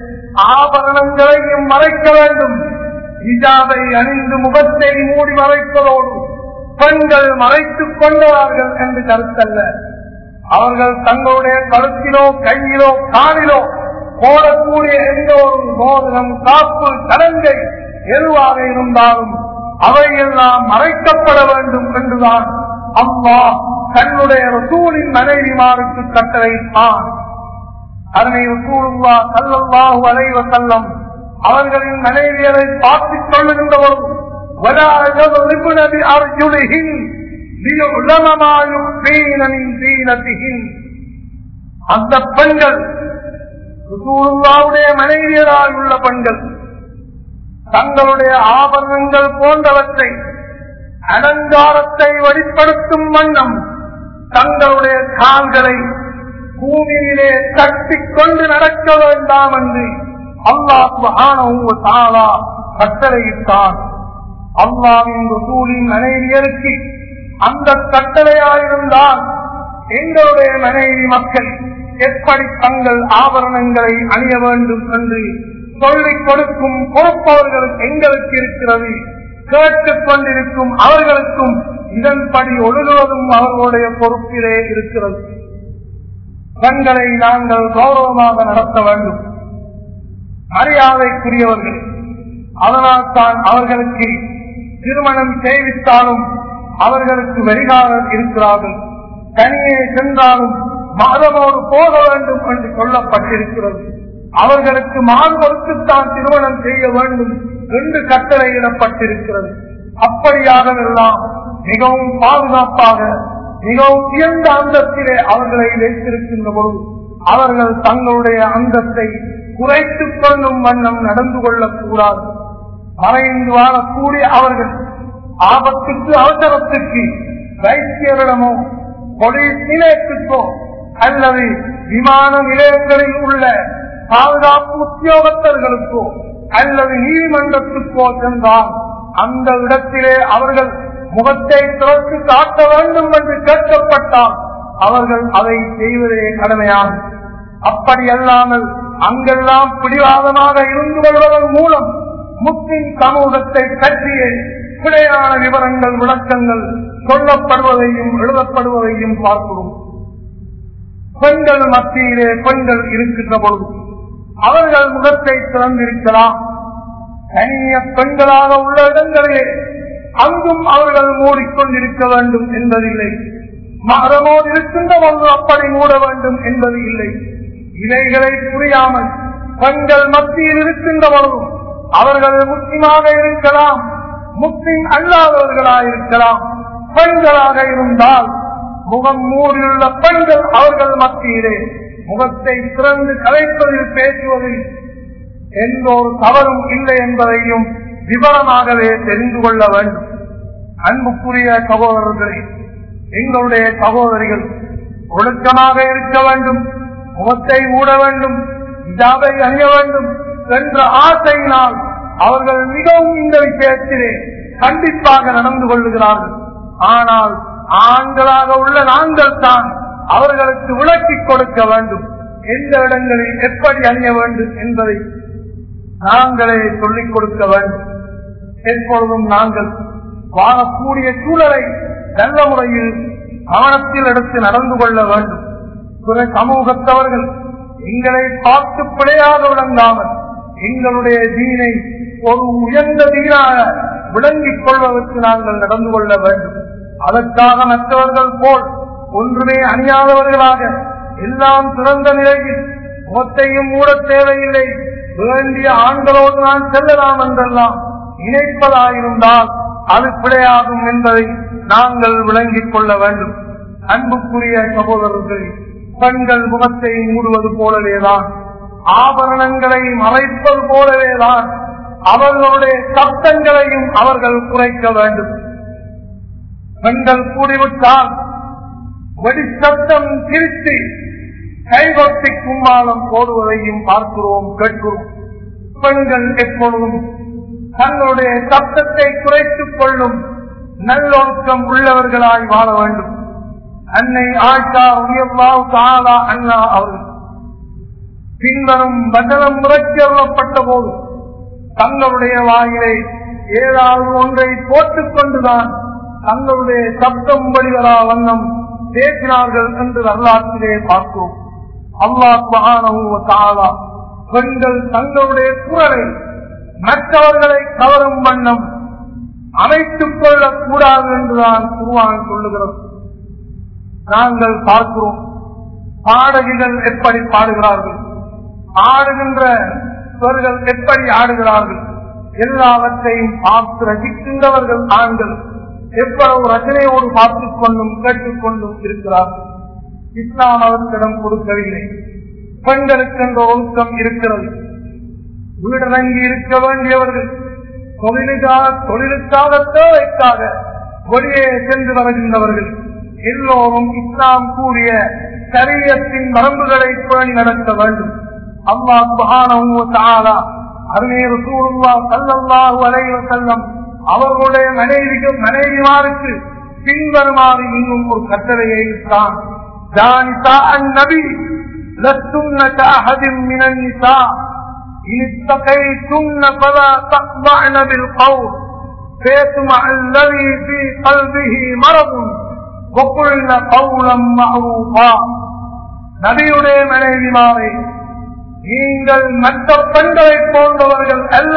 Speaker 1: ஆபரணங்களையும் மறைக்க வேண்டும். ஹிஜாபை அணிந்து முகத்தை மூடி மறைப்பதோடு பெண்கள் மறைத்துக் கொண்டார்கள் என்று கருத்தல்ல. அவர்கள் தங்களுடைய கழுத்திலோ கையிலோ காலிலோ போடக்கூடிய எந்த ஒரு மோதிரம், காப்பு, சடங்கை எதுவாக இருந்தாலும் அவையெல்லாம் மறைக்கப்பட வேண்டும் என்றுதான் அல்லாஹ் தன்னுடைய ரசூலின் மனைவிமாருக்கு கட்டளையிட்டான். அருமை ரசூலுல்லாஹ் ஸல்லல்லாஹு அலைஹி வஸல்லம் அவர்களின் மனைவியரை பார்த்துக் கொள்ளுகின்ற பொழுது வலா யضربن بأرجلهن ليعلم ما يخفين من زينتهن. அந்த பெண்கள் ரசூலுல்லாஹ்வுடைய மனைவியராய் உள்ள பெண்கள் தங்களுடைய ஆபரணங்கள் போன்றவற்றை அலங்காரத்தை வெளிப்படுத்தும் வண்ணம் தங்களுடைய கால்களை பூமியிலே தட்டிக் கொண்டு நடக்க வேண்டாம் என்று அல்லாஹ் சுப்ஹானஹு வ தஆலா கட்டளையிட்டார். அல்லாஹ்வின் ரசூலின் மனைவியருக்கு அந்த கட்டளையாயிருந்தால் எங்களுடைய மனைவி மக்கள் எப்படி தங்கள் ஆபரணங்களை அணிய வேண்டும் என்று சொல்லிக் கொடுக்கும் பொறுப்பவர்களுக்கு எங்களுக்கு இருக்கிறது. கேட்டுக் கொண்டிருக்கும் அவர்களுக்கும் இதன்படி ஒழுகுவதும் அவர்களுடைய பொறுப்பிலே இருக்கிறது. பெண்களை நாங்கள் கௌரவமாக நடத்த வேண்டும், மரியாதைக்குரியவர்கள். அதனால் தான் அவர்களுக்கு திருமணம் செய்வித்தாலும் அவர்களுக்கு வெறிகாரர் இருக்கிறார்கள். தனியே சென்றாலும் மதமோடு போக வேண்டும் என்று சொல்லப்பட்டிருக்கிறது. அவர்களுக்கு மாணவருக்குத்தான் திருமணம் செய்ய வேண்டும் என்று கட்டளையிடப்பட்டிருக்கிறது. அப்படியாக எல்லாம் மிகவும் பாதுகாப்பாக மிகவும் உயர்ந்த அந்தத்திலே அவர்களை வைத்திருக்கின்ற பொழுது அவர்கள் தங்களுடைய அந்தத்தை குறைத்துக் கொள்ளும் வண்ணம் நடந்து கொள்ளக்கூடாது. மறைந்து வாழக்கூடிய அவர்கள் ஆபத்துக்கு அவசரத்துக்கு வைத்தியரிடமோ போலீஸ் நிலையத்துக்கோ அல்லது விமான நிலையங்களில் உள்ள பாதுகாப்பு உத்தியோகத்தர்களுக்கோ அல்லது நீதிமன்றத்துக்கோ சென்றால் அந்த இடத்திலே அவர்கள் முகத்தை திறந்து காட்ட வேண்டும் என்று கேட்கப்பட்டால் அவர்கள் அதை செய்வதே கடமையாகும். அப்படி அல்லாமல் அங்கெல்லாம் பிடிவாதமாக இருந்து கொள்வதன் மூலம் முஸ்லிம் சமூகத்தை பற்றிய பிழையான விவரங்கள் விளக்கங்கள் சொல்லப்படுவதையும் எழுதப்படுவதையும் பார்க்கிறோம். பெண்கள் மத்தியிலே பெண்கள் இருக்கின்ற பொழுது அவர்கள் முகத்தை திறந்திருக்கலாம். தனிய பெண்களாக உள்ள இடங்களிலே அங்கும் அவர்கள் மூடிக்கொண்டிருக்க வேண்டும் என்பதில்லை. மகரமோடு இருக்கின்ற பொழுது அப்படி மூட வேண்டும் என்பது இல்லை. இவைகளை புரியாமல் பெண்கள் மத்தியில் இருக்கின்ற பொழுதும் அவர்கள் முஸ்லிமாக இருக்கலாம், முஸ்லிம் அல்லாதவர்களாக இருக்கலாம். பெண்களாக இருந்தால் முகம் மூடியுள்ள பெண்கள் அவர்கள் மத்தியிலே முகத்தை திறந்து கலைப்பதில் பேசுவதில் எந்த ஒரு தவறும் இல்லை என்பதையும் விவரமாகவே தெரிந்து கொள்ள வேண்டும். அன்புக்குரிய சகோதரர்களே, எங்களுடைய சகோதரிகள் ஒழுக்கமாக இருக்க வேண்டும், முகத்தை மூட வேண்டும், இதாவை அணிய வேண்டும் என்ற ஆசையினால் அவர்கள் மிகவும் இந்த விஷயத்திலே கண்டிப்பாக நடந்து கொள்ளுகிறார்கள். ஆனால் ஆண்களாக உள்ள நாங்கள் தான் அவர்களுக்கு விளக்கிக் கொடுக்க வேண்டும். எந்த இடங்களில் எப்படி அணிய வேண்டும் என்பதை நாங்களே சொல்லிக் கொடுக்க வேண்டும். எப்பொழுதும் நாங்கள் வாழக்கூடிய சூழலை நல்ல முறையில் கவனத்தில் எடுத்து நடந்து கொள்ள வேண்டும். பிற சமூகத்தவர்கள் எங்களை பார்த்து பிழையாக விளங்காமல் எங்களுடைய தீனை ஒரு உயர்ந்த தீனாக விளங்கிக் கொள்வதற்கு நாங்கள் நடந்து கொள்ள வேண்டும். அதற்காக மற்றவர்கள் போல் ஒன்றுமே அணியாதவர்களாக எல்லாம் சிறந்த நிலையில் முகத்தையும் மூட தேவையில்லை, வேண்டிய ஆண்களோடு நான் செல்லலாம் என்றெல்லாம் நினைப்பதாயிருந்தால் அது பிழையாகும் என்பதை நாங்கள் விளங்கிக் கொள்ள வேண்டும். அன்புக்குரிய சகோதரர்கள், பெண்கள் முகத்தை மூடுவது போலவேதான், ஆபரணங்களை மறைப்பது போலவேதான் அவர்களுடைய சப்தங்களையும் அவர்கள் குறைக்க வேண்டும். பெண்கள் கூடிவிட்டால் வெடி சப்தம் திருத்தி கைகொட்டி கும்மாளம் போடுவதையும் பார்க்கிறோம், கேட்கிறோம். பெண்கள் எப்பொழுதும் தங்களுடைய சப்தத்தை குறைத்துக் கொள்ளும் நல்லொழுக்கம் உள்ளவர்களாய் வாழ வேண்டும். அன்னை ஆயிஷா ரலியல்லாஹு தஆலா அன்ஹா அவர்கள் பின்வரும் வசனம் முறைக்கப்பட்ட போது தங்களுடைய வாயிலை ஏதாவது ஒன்றை போட்டுக் கொண்டுதான் தங்களுடைய சப்தம் வழிவரா வண்ணம் பேசினார்கள் என்று வரலாற்றிலே பார்க்கிறோம். அல்லாஹ் சுப்ஹானஹு வ தஆலா பெண்கள் தங்களுடைய குரலை மற்றவர்களை கவரும் வண்ணம் அமைத்துக் கொள்ளக் கூடாது என்றுதான் குர்ஆன் சொல்லுகிறது. நாங்கள் பார்க்கிறோம், பாடகிகள் எப்படி பாடுகிறார்கள், ஆடுகின்றவர்கள் எப்படி ஆடுகிறார்கள், எல்லாவற்றையும் பார்த்து ரசிக்கின்றவர்கள் ஆண்கள் எவ்வளவு ரச்சனையோடு பார்த்துக் கொண்டும் கேட்டுக் கொண்டும் இருக்கிறார்கள். இஸ்லாம் அவர்களிடம் கொடுக்கவில்லை. பெண்களுக்கு என்ற ஒழுக்கம் இருக்கிறது. வீடடங்கி இருக்க வேண்டியவர்கள் தொழிலுக்காக தொழிலுக்காக தேவைக்காக வெளியே சென்று வருகின்றவர்கள் எல்லோரும் இஸ்லாம் கூறிய சரியத்தின் வரம்புகளை பேணி நடக்க வேண்டும். அல்லாஹ் சுப்ஹானஹு வ தஆலா அருமை ரசூலுல்லாஹ் ஸல்லல்லாஹு அலைஹி வஸல்லம் அவர்களுடைய மனைவிக்கு மனைவிமாருக்கு பின்வருமாறு இன்னும் ஒரு கட்டளையை இட்டான். ஜானிதா அன்-நபி லஸ்துன்ன கஅஹதின் மினன் நிசா இன் இத்தகைதுன்ன ஃபலா தக்தஅன பில் கௌல் ஃபயத்மஅ அல்லதி ஃபீ கல்பிஹி மரதுன் வகுல்ன கௌலம் மஅரூஃபா. நபியுடைய மனைவிமாரை, நீங்கள் மற்ற பெண்களை போன்றவர்கள் அல்ல.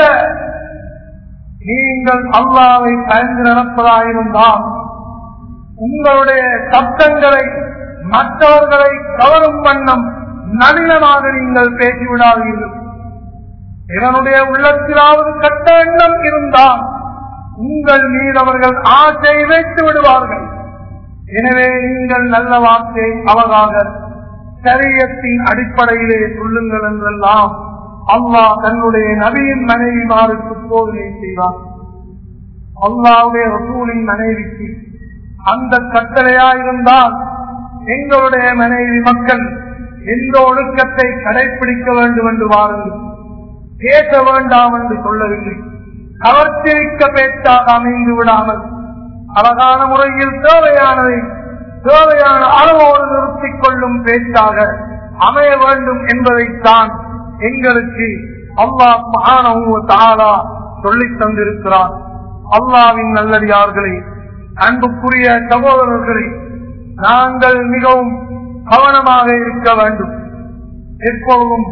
Speaker 1: நீங்கள் அல்லாஹ்வை பயந்து நடப்பதாயிருந்தால் உங்களுடைய சப்தங்களை மற்றவர்களை கவரும் வண்ணம் நவீனமாக நீங்கள் பேசிவிடாதீர்கள். இதனுடைய உள்ளத்திலாவது கட்ட எண்ணம் இருந்தால் உங்கள் மீது அவர்கள் ஆசை வைத்து விடுவார்கள். எனவே நீங்கள் நல்ல வார்த்தை அவராக சரியத்தின் அடிப்படையிலே சொல்லுங்கள் என்றெல்லாம் அல்லாஹ் தன்னுடைய நபியின் மனைவிமாருக்கு போதனை செய்வார். அல்லாஹ்வுடைய ரசூலின் மனைவிக்கு அந்த கட்டளையாயிருந்தால் எங்களுடைய மனைவி மக்கள் எந்த ஒழுக்கத்தை கடைபிடிக்க வேண்டும் என்று வாருங்கள், பேச வேண்டாம் என்று சொல்லவில்லை. கவர்ச்சிக்க பேச்சாக அமைந்து விடாமல் அழகான முறையில் தேவையானதை தேவையான அளவோடு நிறுத்திக் கொள்ளும் பேச்சாக அமைய வேண்டும் என்பதைத்தான் எங்களுக்கு அல்லாஹ் சுப்ஹானஹு வ தஆலா சொல்லித் தந்திருக்கிறார். அல்லாஹ்வின் நல்லடியார்களே, அன்புக்குரிய சகோதரர்களே, நாங்கள் மிகவும் கவனமாக இருக்க வேண்டும். எப்பொழுதும்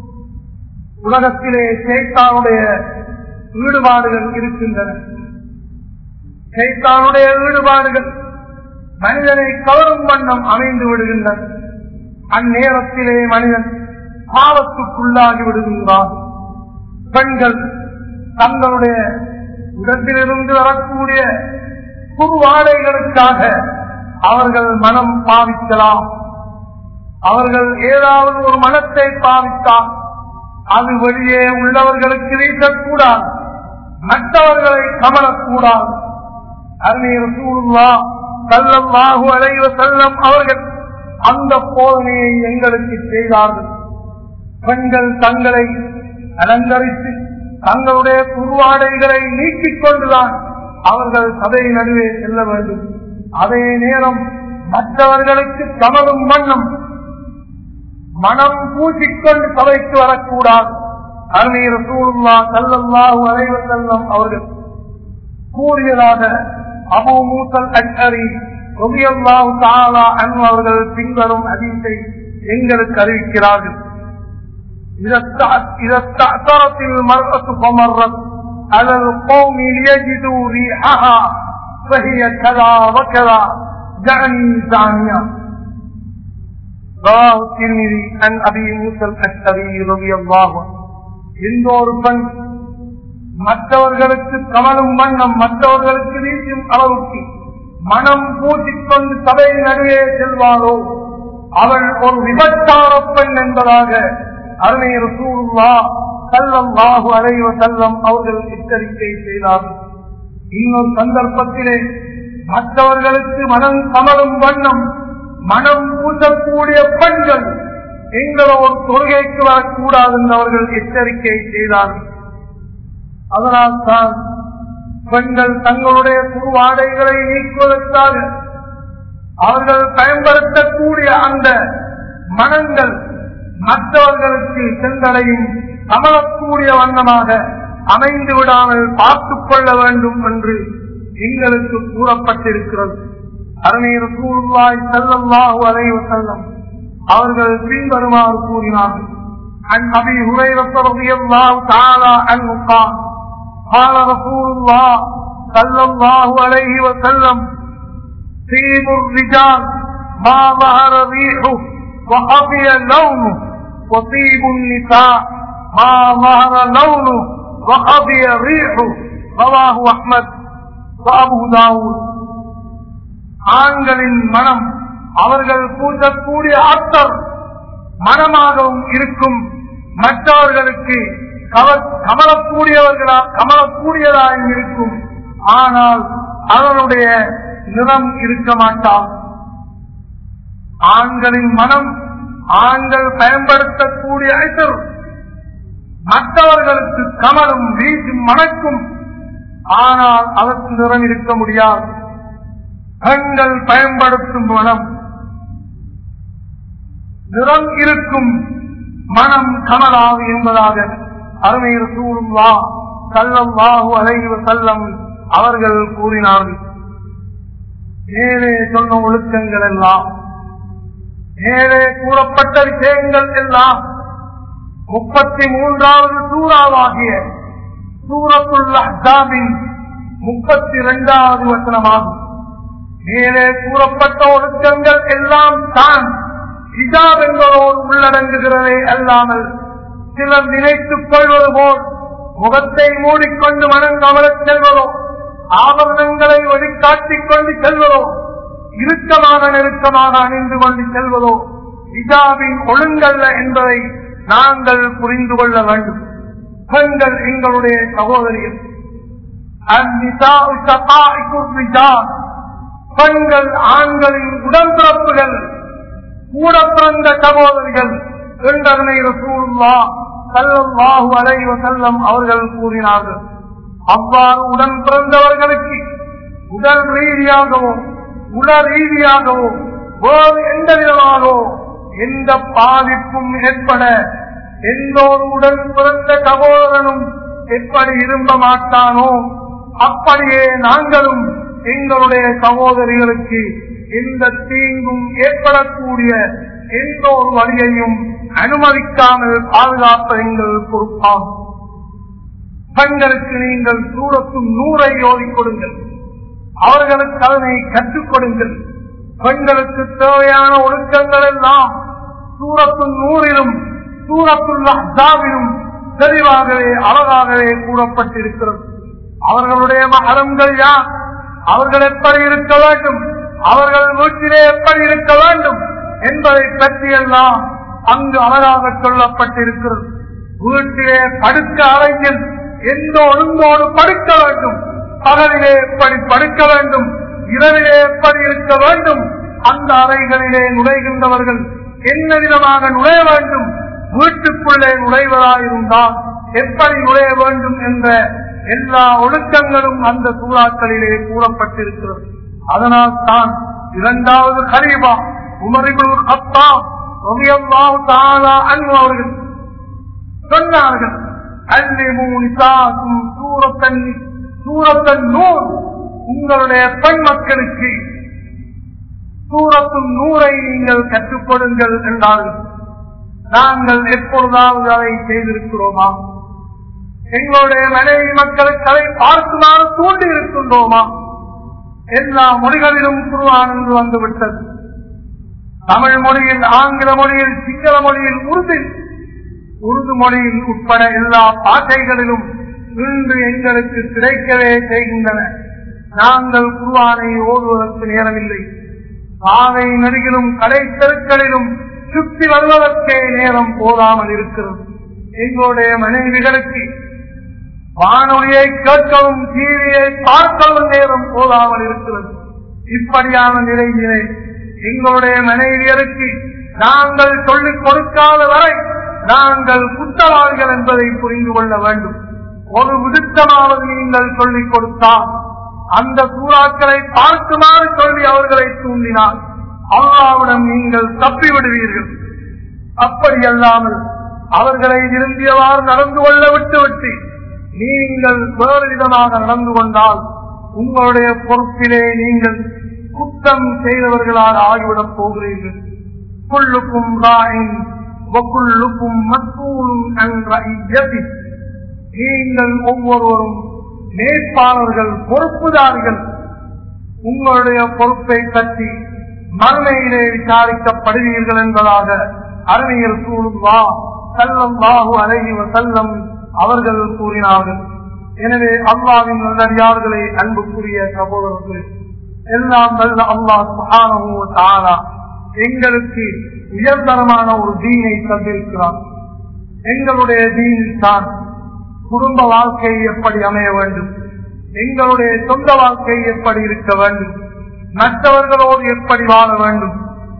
Speaker 1: உலகத்திலே ஷைத்தானுடைய ஈடுபாடுகள் இருக்கின்றன. ஷைத்தானுடைய ஈடுபாடுகள் மனிதனை கவரும் வண்ணம் அமைந்து விடுகின்றன. அந்நேரத்திலே மனிதன் பாவத்துக்குள்ளாகி விடுகின்றான். பெண்கள் தங்களுடைய இடத்திலிருந்து வரக்கூடிய குறுவாடைகளுக்காக அவர்கள் மனம் பாவிக்கலாம். அவர்கள் ஏதாவது ஒரு மனத்தை பாவித்தால் அது வெளியே உள்ளவர்களுக்கு வீசக்கூடாது, மற்றவர்களை கமலக்கூடாது. அருமைய ரசூலுல்லாஹ் ஸல்லல்லாஹு அலைஹி வஸல்லம் அவர்கள் அந்த போதனையை எங்களுக்கு செய்தார்கள். பெண்கள் தங்களை அலங்கரித்து தங்களுடைய குறுவாடைகளை நீக்கிக் கொண்டுதான் அவர்கள் சபை நடுவே செல்ல வேண்டும். அதே நேரம் மற்றவர்களுக்கு கமலும் வண்ணம் மனம் பூசிக்கொண்டு சபைக்கு வரக்கூடாது. அருமை ரசூலுல்லாஹ் ஸல்லல்லாஹு அலைஹி வஸல்லம் அவர்கள் கூறியதாக அபூ மூஸல் அஷ்அரி ரலியல்லாஹு தஆலா அன்ஹு அவர்கள் பின்வரும் ஹதீஸை எங்களுக்கு அறிவிக்கிறார்கள். إذا استأثرت المرأة فمرت على القوم ليجدوا ريحها فهي كذا وكذا يعني زانية. رواه الترمذي عن أبي موسى الأشعري رضي الله عنه. இன்னொரு பெண் மற்றவர்களுக்கு கமலும் வண்ணம் மற்றவர்களுக்கு வீசும் அளவுக்கு மனம் பூசிக்கொண்டு சபை நடுவே செல்வாரோ அவள் ஒரு விபச்சார பெண் என்பதாக அருமை ரசூலுல்லாஹ் ஸல்லல்லாஹு அலைஹி வஸல்லம் அவர்கள் எச்சரிக்கை செய்தார்கள். இன்னொரு சந்தர்ப்பத்திலே மற்றவர்களுக்கு மனம் கமலும் வண்ணம் மனம் பூசக்கூடிய பெண்கள் எங்களோடு தொழுகைக்கு வரக்கூடாது என்று அவர்கள் எச்சரிக்கை செய்தார்கள். அதனால் தான் பெண்கள் தங்களுடைய குறுவாடைகளை நீக்குவதற்காக அவர்கள் பயன்படுத்தக்கூடிய அந்த மனங்கள் மற்றவர்களுக்கு சென்றடையும் அமலக்கூடிய வண்ணமாக அமைந்து விடாமல் பார்த்துக் கொள்ள வேண்டும் என்று எங்களுக்கு கூறப்பட்டிருக்கிறது. அருமை ரசூலுல்லாஹி ஸல்லல்லாஹு அலைஹி வஸல்லம் அவர்கள் பின்வருமாறு கூறினார்கள். عن أبي هريرة رضي الله تعالى عنه قال قال رسول الله صلى الله عليه وسلم طيب الرجال ما ظهر ريحه وخفي لونه وطيب النساء ما ظهر لونه وخفي ريحه رواه أحمد وأبو داود. ஆண்களின் மனம் அவர்கள் பூசக்கூடிய அத்தர் மனமாகவும் இருக்கும், மற்றவர்களுக்கு கமலக்கூடியவர்களா கமலக்கூடியதாயும் இருக்கும், ஆனால் அவனுடைய நிறம் இருக்க மாட்டார். ஆண்களின் மனம் ஆண்கள் பயன்படுத்தக்கூடிய அத்தர் மற்றவர்களுக்கு கமலும் வீசும் மணக்கும், ஆனால் அதற்கு நிறம் இருக்க முடியாது. பெண்கள் பயன்படுத்தும் மனம் நிறம் இருக்கும், மனம் கமலாது என்பதாக அருமை ரசூலுல்லாஹ் ஸல்லல்லாஹு அலைஹி வஸல்லம் அவர்கள் கூறினார்கள். மேலே சொன்ன ஒழுக்கங்கள் எல்லாம், மேலே கூறப்பட்ட விஷயங்கள் எல்லாம் முப்பத்தி மூன்றாவது சூறாவாகிய சூரத்துல் அஹ்ஸாபின் முப்பத்தி இரண்டாவது வசனமாகும். மேலே கூறப்பட்ட ஒழுக்கங்கள் எல்லாம் தான் ஹிஜாப் என்பதோடு உள்ளடங்குகிறதே அல்லாமல் சிலர் நினைத்துக் கொள்வது போல் முகத்தை மூடிக்கொண்டு மனம் கவலச் செல்வதோ ஆபரணங்களை வழிகாட்டிக் கொண்டு செல்வதோ, இறுக்கமான நெருக்கமாக அணிந்து கொண்டு செல்வதோ ஹிஜாபின் ஒழுங்கல்ல என்பதை நாங்கள் புரிந்து கொள்ள வேண்டும். பெண்கள் எங்களுடைய சகோதரிகள். பெண்கள் ஆண்களின் உடன்பிறப்புகள், கூட பிறந்த சகோதரிகள் என்றனை ரசூலுல்லாஹ் ஸல்லல்லாஹு அலைஹி வஸல்லம் அவர்கள் கூறினார்கள். அவ்வாறு உடன் பிறந்தவர்களுக்கு உடல் ரீதியாகவோ உட ரீதியாகவோ வேறு எந்த விதமாகவோ எந்த பாதிப்பும் ஏற்பட எந்த ஒரு உடன் பிறந்த சகோதரனும் எப்படி விரும்ப மாட்டானோ அப்படியே நாங்களும் எங்களுடைய சகோதரிகளுக்கு எந்த தீங்கும் ஏற்படக்கூடிய எந்த ஒரு வழியையும் அனுமதிக்காமல் பாதுகாப்ப எங்கள் பொறுப்பாகும். பெண்களுக்கு நீங்கள் சூரத்தும் நூறை ஓதிக் கொடுங்கள், அவர்களுக்கு அதனை கற்றுக் கொடுங்கள். பெண்களுக்கு தேவையான ஒழுக்கங்கள் எல்லாம் சூரத்தும் நூறிலும் சூரத்துல் அஹ்ஸாபிலும் தெளிவாகவே அழகாகவே கூறப்பட்டிருக்கிறது. அவர்களுடைய மஹரம்கள் யார், அவர்கள் எப்படி இருக்க வேண்டும், அவர்கள் வீட்டிலே எப்படி இருக்க வேண்டும் என்பதை பற்றியெல்லாம் அங்கு அழகாக சொல்லப்பட்டிருக்கிறது. வீட்டிலே படுக்க அறையில் எந்த ஒழுங்கோடு படுக்க வேண்டும், பகலிலே எப்படி படுக்க வேண்டும், இரவிலே எப்படி இருக்க வேண்டும், அந்த அறைகளிலே நுழைகின்றவர்கள் என்ன விதமாக நுழைய வேண்டும், வீட்டுக்குள்ளே நுழைவதாயிருந்தால் எப்படி நுழைய வேண்டும் என்ற எல்லா ஒழுக்கங்களும் அந்த சூறாக்களிலே கூறப்பட்டிருக்கிறது. அதனால் தான் இரண்டாவது கலீஃபா உமர் இப்னு கத்தாப் ரலியல்லாஹு தஆலா அன்ஹு அவர்கள் சொன்னார்கள், அல்லிமு நிசாக்கும் சூரத்தன் சூரத்தன் நூர், உங்களுடைய பெண் மக்களுக்கு சூரத்தும் நூரை நீங்கள் கற்றுக் கொடுங்கள் என்றார்கள். நாங்கள் எப்பொழுதாவது அதை செய்திருக்கிறோமா? எங்களுடைய மனைவி மக்களுக்கு அதை பார்க்குமாறு தூண்டி இருக்கின்றோமா? எல்லா மொழிகளிலும் குர்ஆன் என்று வந்துவிட்டது. தமிழ் மொழியில், ஆங்கில மொழியில், சிங்கள மொழியில், உருது உருது மொழியில் உட்பட எல்லா பாஷைகளிலும் இன்று எங்களுக்கு கிடைக்கவே செய்கின்றன. நாங்கள் குர்ஆனை ஓதுவதற்கு நேரமில்லை. பாதை நெடுகிலும் கடை தெருக்களிலும் சுற்றி வருவதற்கே நேரம் போதாமல் இருக்கிறது. எங்களுடைய மனைவிகளுக்கு வானொலியை கேட்கவும் டிவியை பார்க்கவும் நேரம் போதாமல் இருக்கிறது. இப்படியான நிலையிலே எங்களுடைய மனைவியருக்கு நாங்கள் சொல்லிக் கொடுக்காத வரை நாங்கள் குற்றவாளிகள் என்பதை புரிந்து கொள்ள வேண்டும். ஒரு விடுத்தமாவது நீங்கள் சொல்லிக் கொடுத்தால், அந்த சூறாக்களை பார்க்குமாறு சொல்லி அவர்களை தூண்டினால் அல்லாஹ்விடம் நீங்கள் தப்பிவிடுவீர்கள். அப்படியல்லாமல் அவர்களை விரும்பியவாறு நடந்து கொள்ள விட்டுவிட்டு நீங்கள் வேறு விதமாக நடந்து கொண்டால் உங்களுடைய பொறுப்பிலே நீங்கள் குற்றம் செய்தவர்களாக ஆகிவிடப் போகிறீர்கள். குல்லுக்கும் ராயின் வகுல்லுக்கும் மஸ்ஊலும் அன் ரஇய்யதி, நீங்கள் ஒவ்வொருவரும் மேற்பாளர்கள், பொறுப்புதாரிகள். உங்களுடைய பொறுப்பை பற்றி மறுமையிலே விசாரிக்கப்படுவீர்கள் என்பதாக அறிஞர் ரசூலுல்லாஹ் ஸல்லல்லாஹு அலைஹி வஸல்லம் அவர்கள் கூறினார்கள். எனவே அல்லாஹ்வின் நல்லடியார்களே, அன்புக்குரிய சகோதரர்களே, எல்லாம் வல்ல அல்லாஹ் சுப்ஹானஹு வ தஆலா எங்களுக்கு உயர்தரமான ஒரு தீனை தந்திருக்கிறார். எங்களுடைய தீனில் தான் குடும்ப வாழ்க்கை எப்படி அமைய வேண்டும், எங்களுடைய சொந்த வாழ்க்கை எப்படி இருக்க வேண்டும், மற்றவர்களோடு எப்படி வாழ வேண்டும்,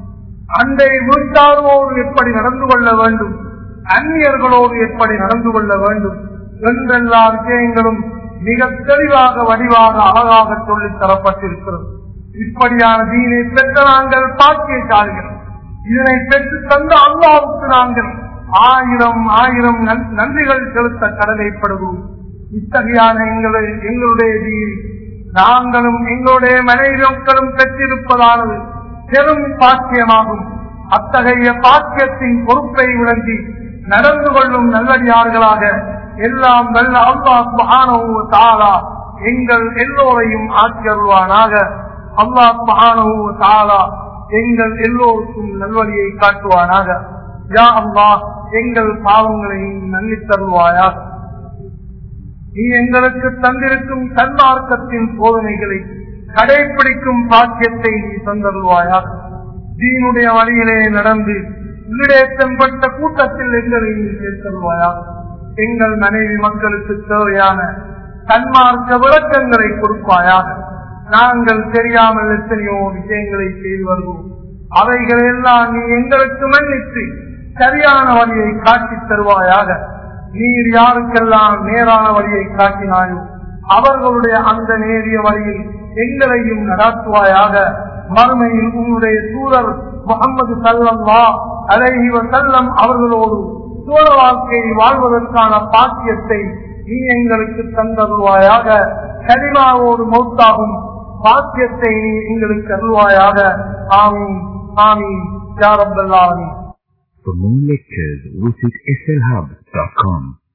Speaker 1: அண்டை வீட்டாரோடு எப்படி நடந்து கொள்ள வேண்டும், அந்நியர்களோடு எப்படி நடந்து கொள்ள வேண்டும் என்றெல்லா விஷயங்களும் மிக தெளிவாக வடிவாக அழகாக சொல்லித் தரப்பட்டிருக்கிறது. இப்படியான தீனை பெற்ற நாங்கள் பாக்கியசாலிகள். இதனை பெற்று தந்த அல்லாஹ்வுக்கு நாங்கள் ஆயிரம் ஆயிரம் நன்றிகள் செலுத்த கடமைப்படுவோம். இத்தகையான எங்களுடைய எங்களுடைய தீன் நாங்களும் எங்களுடைய மனைவிகளும் பெற்றிருப்பதானது பெரும் பாக்கியமாகும். அத்தகைய பாக்கியத்தின் பொறுப்பை விளங்கி நடந்து கொள்ளும் நல்லடியார்களாக எல்லாம் வல்ல அல்லாஹ் சுப்ஹானஹு வ தஆலா எங்கள் எல்லோரையும் ஆக்கி அருள்வானாக. அல்லாஹ் சுப்ஹானஹு வ தஆலா எங்கள் எல்லோருக்கும் நல்வழியை காட்டுவானாக. யா அல்லாஹ் எங்கள் பாவங்களையும் மன்னித்தருள்வாயாக. நீ எங்களுக்கு தந்திருக்கும் சன்மார்க்கத்தின் போதனைகளை கடைபிடிக்கும் பாக்கியத்தை நீ தந்தருவாயாக. தீனுடைய வழியிலே நடந்து ஈடேற்றப்பட்ட கூட்டத்தில் எங்களை நீ சேர்த்தருவாயாக. எங்கள் மனைவி மக்களுக்கு தேவையான சன்மார்க்க விளக்கங்களை கொடுப்பாயாக. நாங்கள் தெரியாமல் எத்தனையோ விஷயங்களை செய்து வருவோம். அவைகள் எல்லாம் நீ எங்களுக்கு மன்னித்து சரியான வழியை காட்டித் தருவாயாக. நீர் யாருக்கெல்லாம் நேரான வழியை காட்டினாயோ அவர்களுடைய அந்த நேரிய வழியில் எங்களையும் நடாத்துவாயாக. மறுமையில் உன்னுடைய தூதர் முஹம்மது ஸல்லல்லாஹு அலைஹி வஸல்லம் அவர்களோடு சூழ வாழ்க்கையை வாழ்வதற்கான பாக்கியத்தை நீ எங்களுக்கு தந்தருவாயாக. கலிமாவோடு மௌத்தாகும் பாக்கியத்தை நீ எங்களுக்கு அருள்வாயாக. ஆமீன் ஆமீன் யா ரப்பல் ஆலமீன்.
Speaker 2: For more lectures, visit S L hub dot com.